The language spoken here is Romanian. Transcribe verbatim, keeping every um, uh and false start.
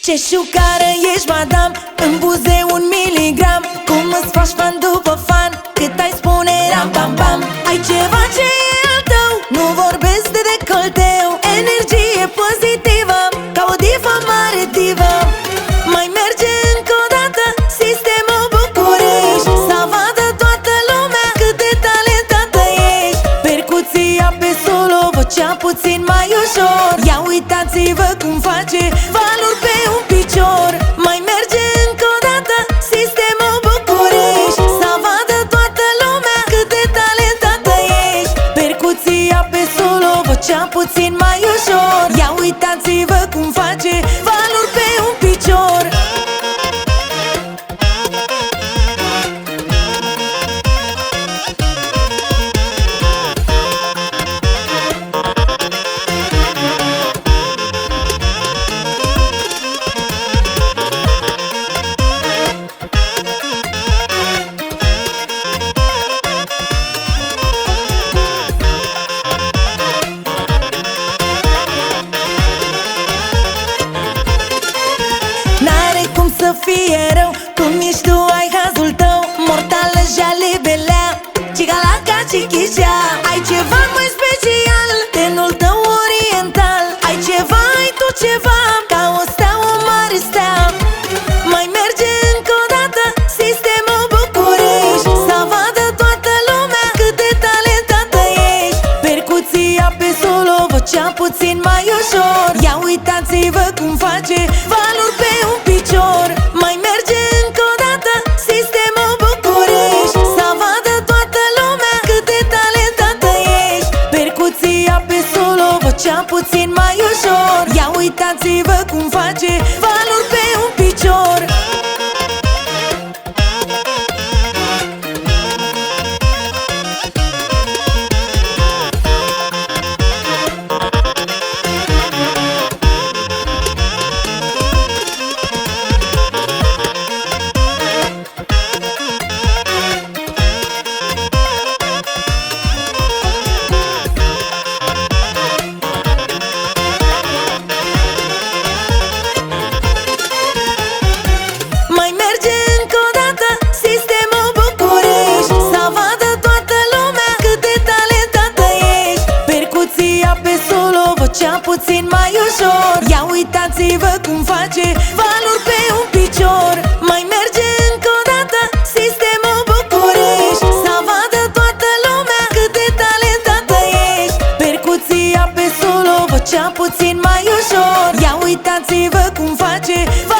Ce șucară ești, madam, în buze un miligram. Cum îți faci fan după fan, cât ai spune ram pam pam. Ai ceva ce e al tău, nu vorbesc de decolteu. Energie pozitivă, ca o divă mare divă. Mai merge încă o dată Sistemul București, să vadă toată lumea cât de talentată ești. Percuția pe solo, vocea puțin mai ușor. Ia uitați-vă cum face valuri pe un picior. Mai merge încă o dată Sistemul București, să vadă toată lumea cât de talentată ești. Percuția pe solo, vocea puțin mai ușor. Ia uitați-vă cum face valuri pe un picior. N-are cum să fie rău, cum ești tu, ai hazul tău. Mortală, jale, belea, cigalaca, cichișea. Ai ceva mai special, tenul tău oriental. Ai ceva, ai tu ceva, ca o stea, o mare stea. Mai merge încă o dată Sistemul București, să vadă toată lumea cât de talentată ești. Percuția pe solo, vocea puțin mai ușor. Ia uitați-vă cum face valuri pe un picior. Mai merge încă o dată Sistemul București, să vadă toată lumea cât de talentată ești. Percuția pe solo, vocea puțin mai ușor. Ia uitați-vă cum face valuri pe un picior. Mai merge încă o dată Sistemul București, să vadă toată lumea cât de talentată ești. Percuția pe solo, vocea puțin mai ușor. Ia uitați-vă cum face valuri pe un picior. Mai merge încă o dată Sistemul București, să vadă toată lumea cât de talentată ești. Percuția pe solo, vocea puțin mai ușor. Ia uitați-vă cum face